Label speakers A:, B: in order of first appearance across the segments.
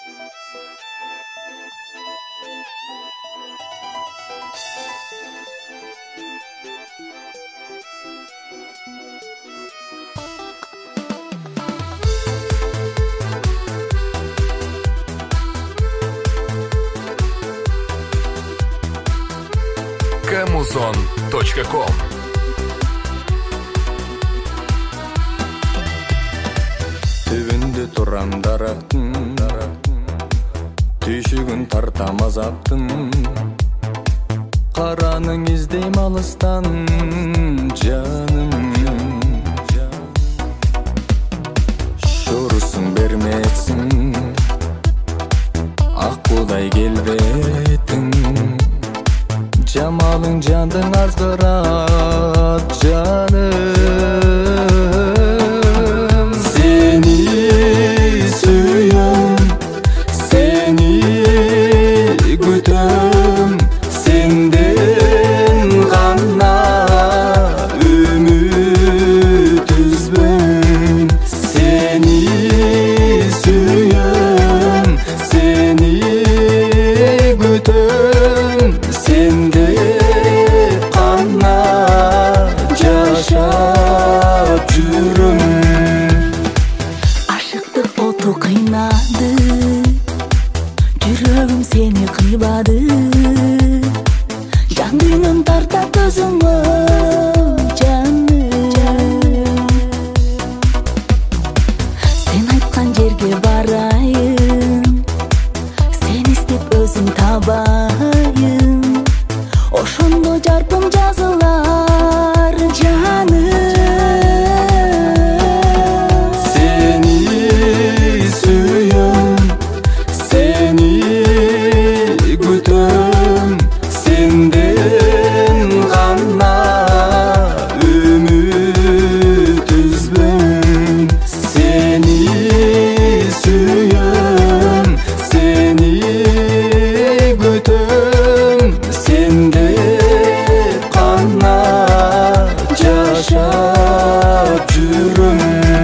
A: Kamuzon.com.
B: Түбүндө турам дарактын, түйшүгүн тартам азаптын, караның издейм алыстан жаным. Шорусуң бермесиң, ак будай келбетиң, жамалың жандың азгырат жаным. Сени сүйөм, сени күтөм, сенден гана үмүт үзбөйм. Сени сүйөм, сени күтөм, сенде гана жашап жүрөм.
C: Ашыктык оту кыйнады, жүрөгүм сени кыйбады, жан дүйнөм тартат өзүңө жаным. Сен айткан жерге барайын, сени издеп өзүм табайын, ошондо жарпым жазылар жаным.
B: Сени сүйөм, сени күтөм, сенден гана үмүт үзбөйм. Сени сүйөм, сени күтөм, сенде гана жашап жүрөм.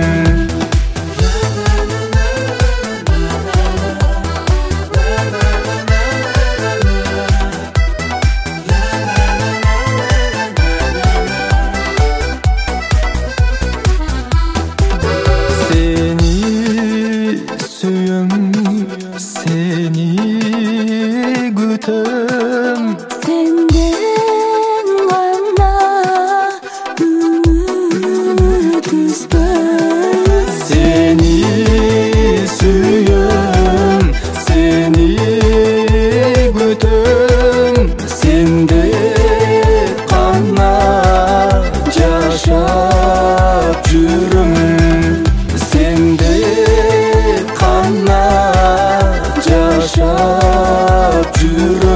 B: Seni suyum, seni gütüm,
C: Senden gana ümit üzböy.
B: seni suyum, seni gütüm, sende gana yaşap жүрөм. Сенде гана жашап жүрөм.